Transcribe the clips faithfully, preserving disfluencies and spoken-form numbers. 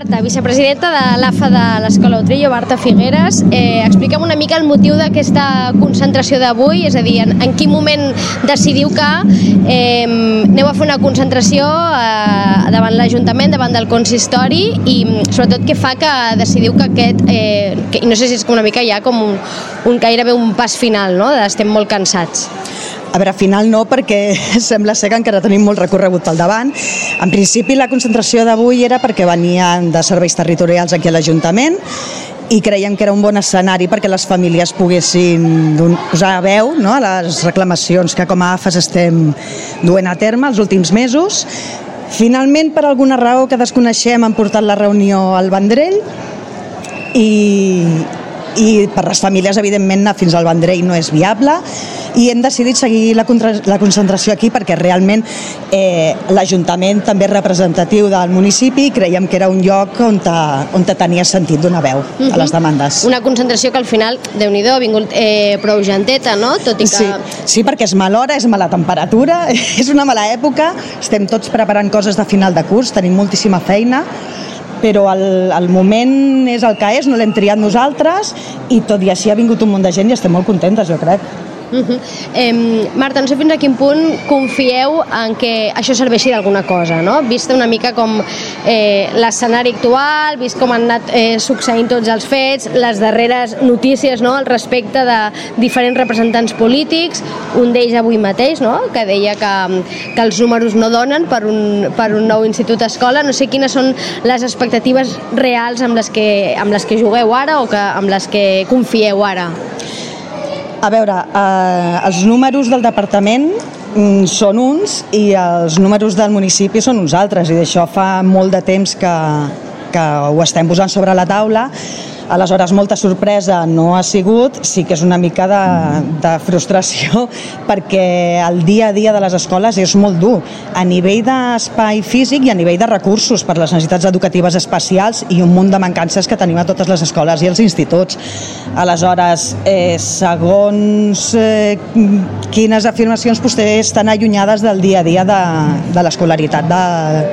Marta, vicepresidenta de l'A F A de l'Escola Utrillo, Marta Figueres. Eh, explica'm una mica el motiu d'aquesta concentració d'avui, és a dir, en, en quin moment decidiu que eh, aneu a fer una concentració eh, davant l'Ajuntament, davant del consistori, i sobretot què fa que decidiu que aquest, eh, que, no sé si és una mica ja com un, un gairebé un pas final, no? Estem molt cansats. A veure, final no, perquè sembla ser que encara tenim molt recorregut pel davant. En principi, la concentració d'avui era perquè venien de serveis territorials aquí a l'Ajuntament i creiem que era un bon escenari perquè les famílies poguessin posar veu, no?, a les reclamacions que com a A F A S estem duent a terme els últims mesos. Finalment, per alguna raó que desconeixem, han portat la reunió al Vendrell i... i per les famílies, evidentment, anar fins al Vendrell no és viable, i hem decidit seguir la, contra... la concentració aquí perquè realment eh, l'Ajuntament també és representatiu del municipi i creiem que era un lloc on, te... on te tenia sentit donar veu uh-huh. a les demandes. Una concentració que al final, Déu-n'hi-do, ha vingut eh, prou genteta, no? Tot i que... Sí, sí, perquè és mala hora, és mala temperatura, és una mala època, estem tots preparant coses de final de curs, tenim moltíssima feina, però el, el moment és el que és, no l'hem triat nosaltres i tot i així ha vingut un munt de gent i estem molt contentes, jo crec. Uh-huh. eh, Marta, no sé fins a quin punt confieu en que això serveixi d'alguna cosa, no? Vist una mica com eh, l'escenari actual, vist com han anat eh, succeint tots els fets, les darreres notícies, no?, al respecte de diferents representants polítics, un d'ells avui mateix, no?, que deia que, que els números no donen per un, per un nou institut escola. No sé quines són les expectatives reals amb les que, amb les que jugueu ara o que, amb les que confieu ara. A veure, eh, els números del departament mm, són uns i els números del municipi són uns altres, i d'això fa molt de temps que, que ho estem posant sobre la taula. Aleshores, molta sorpresa no ha sigut, sí que és una mica de, de frustració perquè el dia a dia de les escoles és molt dur, a nivell d'espai físic i a nivell de recursos per les necessitats educatives especials i un munt de mancances que tenim a totes les escoles i els instituts. Aleshores, eh, segons eh, quines afirmacions vostès estan allunyades del dia a dia de, de l'escolaritat de,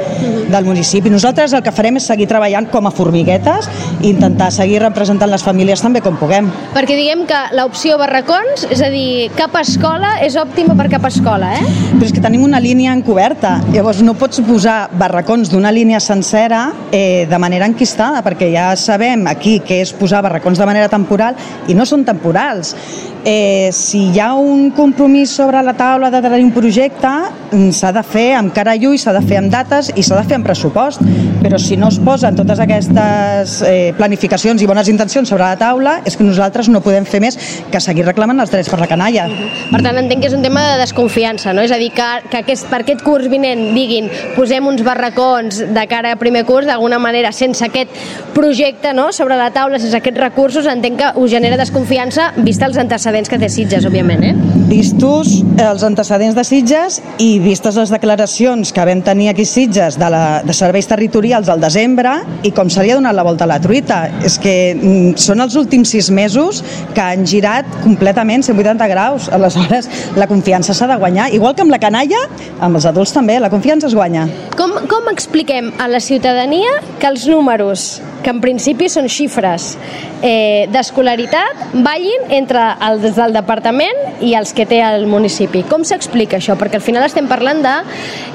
del municipi. Nosaltres el que farem és seguir treballant com a formiguetes i intentar seguir representant les famílies també com puguem. Perquè diguem que l'opció barracons, és a dir, cap escola és òptima per cap escola, eh? Però és que tenim una línia encoberta, llavors no pots posar barracons d'una línia sencera eh, de manera enquistada, perquè ja sabem aquí què és posar barracons de manera temporal i no són temporals. Eh, si hi ha un compromís sobre la taula de tenir un projecte, s'ha de fer amb cara i ull, s'ha de fer amb dates i s'ha de fer amb pressupost, però si no es posen totes aquestes eh, planificacions i bones intencions sobre la taula, és que nosaltres no podem fer més que seguir reclamant els drets per la canalla. Uh-huh. Per tant, entenc que és un tema de desconfiança, no? És a dir, que, que aquest, per aquest curs vinent diguin posem uns barracons de cara a primer curs, d'alguna manera, sense aquest projecte, no?, sobre la taula, sense aquests recursos, entenc que us genera desconfiança vista els antecedents que té Sitges, òbviament, eh? Vistos els antecedents de Sitges i vistes les declaracions que vam tenir aquí a Sitges de, la, de serveis territorials al desembre i com se li ha donat la volta a la truita. És que mm, són els últims sis mesos que han girat completament cent vuitanta graus. Aleshores, la confiança s'ha de guanyar. Igual que amb la canalla, amb els adults també, la confiança es guanya. Com, com expliquem a la ciutadania que els números, que en principi són xifres eh, d'escolaritat, ballin entre els del departament i els que té el municipi? Com s'explica això? Perquè al final estem parlant de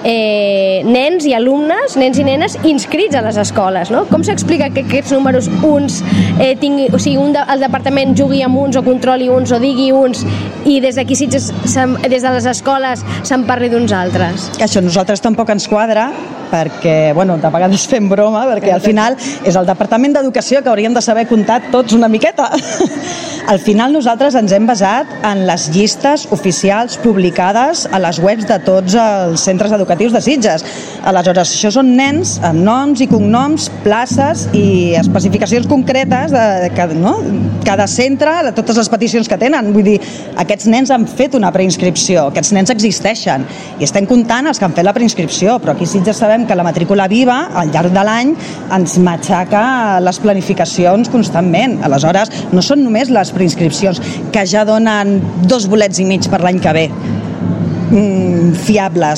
eh, nens i alumnes, nens i nenes inscrits a les escoles, no? Com s'explica que aquests números uns eh, tingui, o sigui, un de, el departament jugui amb uns o controli uns o digui uns i des d'aquí des de les escoles se'n parli d'uns altres? Això a nosaltres tampoc ens quadra perquè, bueno, de vegades fem broma, perquè al final és el Departament d'Educació que hauríem de saber comptar tots una miqueta. Al final nosaltres ens hem basat en les llistes oficials publicades a les webs de tots els centres educatius de Sitges. Aleshores, això són nens amb noms i cognoms, places i especificacions concretes de cada, no? cada centre, de totes les peticions que tenen. Vull dir, aquests nens han fet una preinscripció, aquests nens existeixen i estem comptant els que han fet la preinscripció, però aquí a Sitges sabem que la matrícula viva al llarg de l'any ens matxaca les planificacions constantment. Aleshores, no són només les preinscripcions que ja donen dos bolets i mig per l'any que ve, mm, fiables.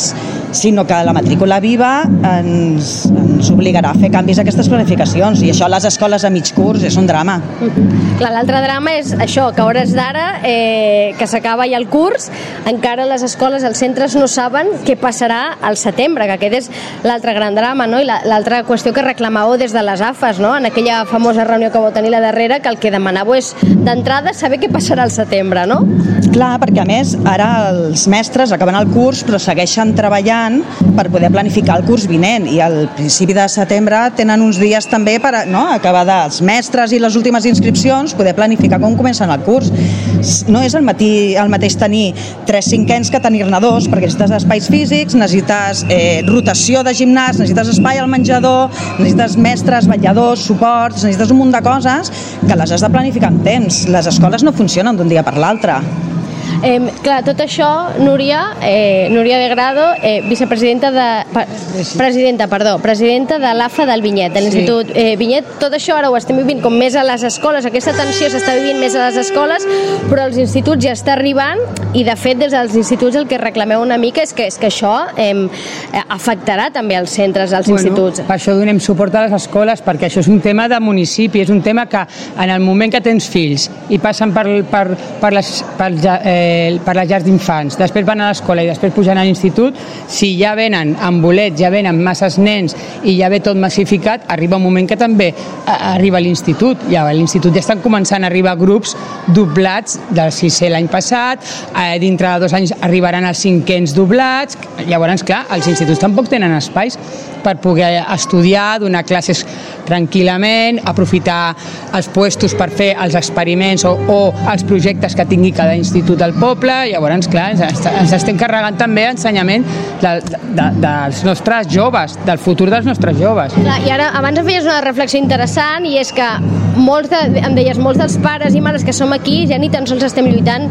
sinó que la matrícula viva ens, ens obligarà a fer canvis a aquestes planificacions, i això a les escoles a mig curs és un drama. Mm-hmm. Clar, l'altre drama és això, que a hores d'ara, eh, que s'acaba ja el curs, encara les escoles, els centres no saben què passarà al setembre, que aquest és l'altre gran drama, no? I l'altra qüestió que reclamàveu des de les A F As, no? En aquella famosa reunió que vau tenir la darrera, que el que demanàveu és d'entrada saber què passarà al setembre, no? Clar, perquè a més ara els mestres acaben el curs però segueixen treballant per poder planificar el curs vinent, i al principi de setembre tenen uns dies també per, no, acabar dels mestres i les últimes inscripcions, poder planificar com comencen el curs. No és el, matí, el mateix tenir tres cinquens que tenir-ne dos, perquè necessites espais físics, necessites eh, rotació de gimnàs, necessites espai al menjador, necessites mestres, vetlladors, suports, necessites un munt de coses que les has de planificar amb temps. Les escoles no funcionen d'un dia per l'altre. Eh, clar, tot això, Núria, eh, Núria de Grado, eh, vicepresidenta de... Pa, presidenta, perdó, presidenta de l'A F A del Vinyet, de l'Institut sí. eh, Vinyet, tot això ara ho estem vivint com més a les escoles, aquesta tensió s'està vivint més a les escoles, però als instituts ja està arribant, i de fet des dels instituts el que reclameu una mica és que, és que això eh, afectarà també els centres, als bueno, instituts. Per això donem suport a les escoles, perquè això és un tema de municipi, és un tema que en el moment que tens fills i passen per, per, per les... Per, eh, per les llars d'infants, després van a l'escola i després pugen a l'institut, si ja venen amb bolets, ja venen masses nens i ja ve tot massificat, arriba un moment que també arriba a l'institut. Ja a l'institut ja estan començant a arribar grups doblats del sisè l'any passat, eh, dintre de dos anys arribaran els cinquens doblats. Llavors, clar, els instituts tampoc tenen espais per poder estudiar, donar classes tranquil·lament, aprofitar els puestos per fer els experiments o, o els projectes que tingui cada institut al poble. Llavors, clar, ens, ens estem carregant també ensenyament de, de, dels nostres joves, del futur dels nostres joves. Clar, i ara, abans em feies una reflexió interessant, i és que molts de, em deies, molts dels pares i mares que som aquí ja ni tan sols estem lluitant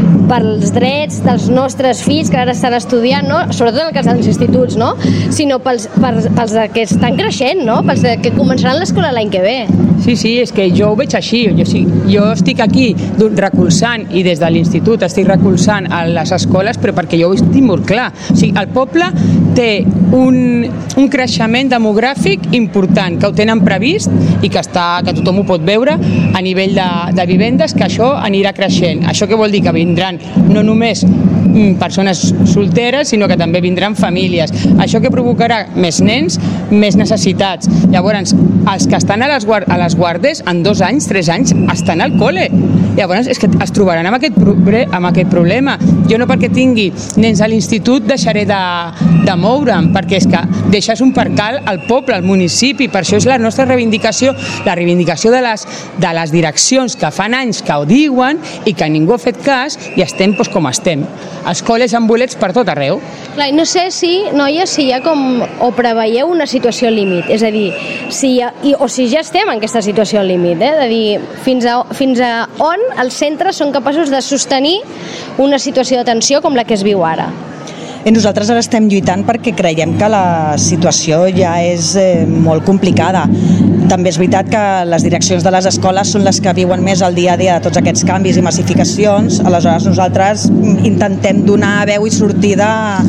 pels drets dels nostres fills que ara estan estudiant, no? Sobretot en el cas dels instituts, no? Sinó pels, pels, pels que estan creixent, no? Pels que començaran l'escola l'any que ve. Sí, sí, és que jo ho veig així. Jo, sí, jo estic aquí recolzant, i des de l'institut estic recolzant a les escoles, però perquè jo ho estic molt clar. O sigui, el poble té un, un creixement demogràfic important, que ho tenen previst i que, està, que tothom ho pot veure a nivell de, de vivendes, que això anirà creixent. Això què vol dir? Que vindran no només persones solteres, sinó que també vindran famílies. Això que provocarà més nens, més necessitats. Llavors, els que estan a les, guard a les guardes, en dos anys, tres anys, estan al col·le. Llavors, és que es trobaran amb aquest, amb aquest problema. Jo no perquè tingui nens a l'institut deixaré de, de moure'm, perquè és que deixes un percal al poble, al municipi. Per això és la nostra reivindicació, la reivindicació de les, de les direccions que fan anys que ho diuen i que ningú ha fet cas, i estem doncs, com estem. Escoles amb bolets per tot arreu. Clar, no sé si, noies, si hi ha com, o preveieu una situació límit, és a dir, si ha, i, o si ja estem en aquesta situació límit, eh? De dir, fins a, fins a on els centres són capaços de sostenir una situació de tensió com la que es viu ara. I nosaltres ara estem lluitant perquè creiem que la situació ja és eh, molt complicada. També és veritat que les direccions de les escoles són les que viuen més el dia a dia de tots aquests canvis i massificacions, aleshores nosaltres intentem donar veu i sortida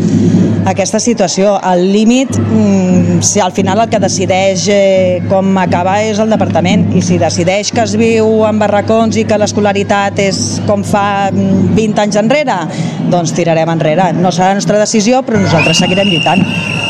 a aquesta situació. Al límit, si al final el que decideix eh, com acabar és el departament, i si decideix que es viu en barracons i que l'escolaritat és com fa vint anys enrere, doncs tirarem enrere. No serà la nostra decisió, però nosaltres seguirem lluitant.